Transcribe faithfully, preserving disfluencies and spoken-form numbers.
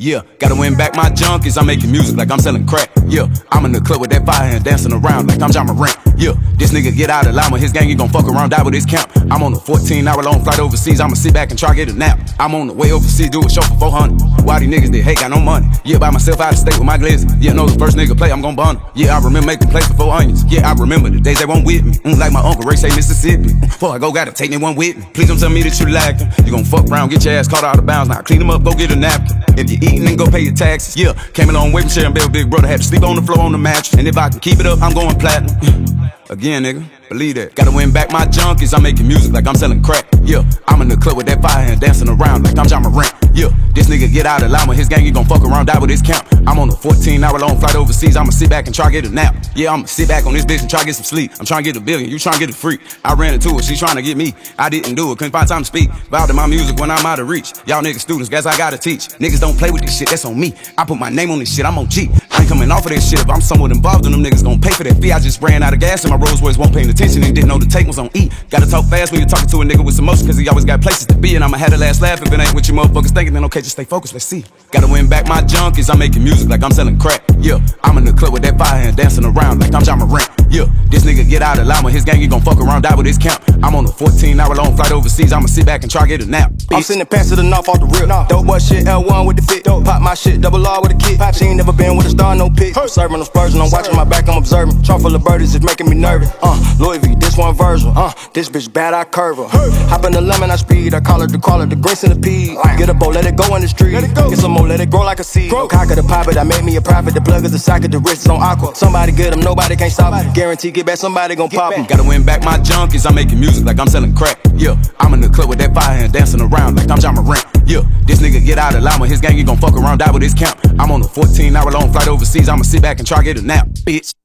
Yeah, gotta win back my junkies. I'm making music like I'm selling crack. Yeah, I'm in the club with that fire and dancing around like I'm Ja Morant. Yeah, this nigga get out of line with his gang, he gon' fuck around, die with his camp. I'm on a fourteen hour long flight overseas, I'ma sit back and try get a nap. I'm on the way overseas, do a show for four hundred. Why these niggas that hate got no money? Yeah, by myself out of state with my glizzy. Yeah, know the first nigga play, I'm gon' bun him. Yeah, I remember making plays for four onions. Yeah, I remember the days they won't with me. Mm, like my uncle Ray say Mississippi. Before I go, gotta take me one with me. Please don't tell me that you lacking. You gon' fuck around, get your ass caught out of bounds. Now clean them up, go get a napkin. If you eatin', then go pay your taxes. Yeah, came a long way from sharing bed with big brother. Had to sleep on the floor on the mattress. And if I can keep it up, I'm going platinum. Again, nigga, believe that. Gotta win back my junkies. I'm making music like I'm selling crack. Yeah, I'm in the club with that fire and dancing around like I'm Ja Morant. Yeah, this nigga get out of line with his gang, he gon' fuck around, die with his camp. I'm on a fourteen hour long flight overseas, I'ma sit back and try get a nap. Yeah, I'ma sit back on this bitch and try get some sleep. I'm trying to get a billion, you trying to get a free. I ran into her, she trying to get me. I didn't do it, couldn't find time to speak. Vowed to my music when I'm out of reach. Y'all niggas students, guess I gotta teach. Niggas don't play with this shit, that's on me. I put my name on this shit, I'm on G. I ain't coming off of that shit, if I'm somewhat involved in them niggas gon' pay for that fee. I just ran out of gas and my Rolls Royce won't pay attention and didn't know the take was on E. Gotta talk fast when you're talking to a nigga with some motion, cause he always got places to be. And I'ma have the last laugh if it ain't what you motherfuckers thinking, then okay, just stay focused, let's see. Gotta win back my junkies, I'm making music like I'm selling crack. Yeah, I'm in the club with that fire and dancing around like I'm Ja Morant. Yeah, this nigga get out of line with his gang, he gon' fuck around, die with his camp. I'm on a fourteen hour long flight overseas, I'ma sit back and try get a nap. Bitch. I'm sending pants to the north off the rip. No. Dope boy shit, L one with the fit. Dope. Pop my shit, double R with a kick. She ain't never been with a star, no pick. Hey. Serving them spurs and I'm watching my back, I'm observing. Trunk full of birdies, it's making me nervous. Uh, Louis V, this one Virgil. Uh, this bitch bad, I curve her. Hey. Hop in the lemon, I speed. I call it the call it the grace and the pea. Get a bow, let it go in the street. Let it go. Get some more, let it grow like a seed. Grow. Cock of the pop it, I made me a profit. The plug is the socket, the wrist is on aqua. Somebody get them, nobody can't stop it. Guarantee get back, somebody gon' pop them. Gotta win back my junkies, I'm making music like I'm selling crack. Yeah, I'm in the club with that fire and dancing around like I'm Ja Morant. Yeah, this nigga get out of line with his gang, he gon' fuck around, die with his camp. I'm on a fourteen hour long flight overseas, I'ma sit back and try get a nap. Bitch.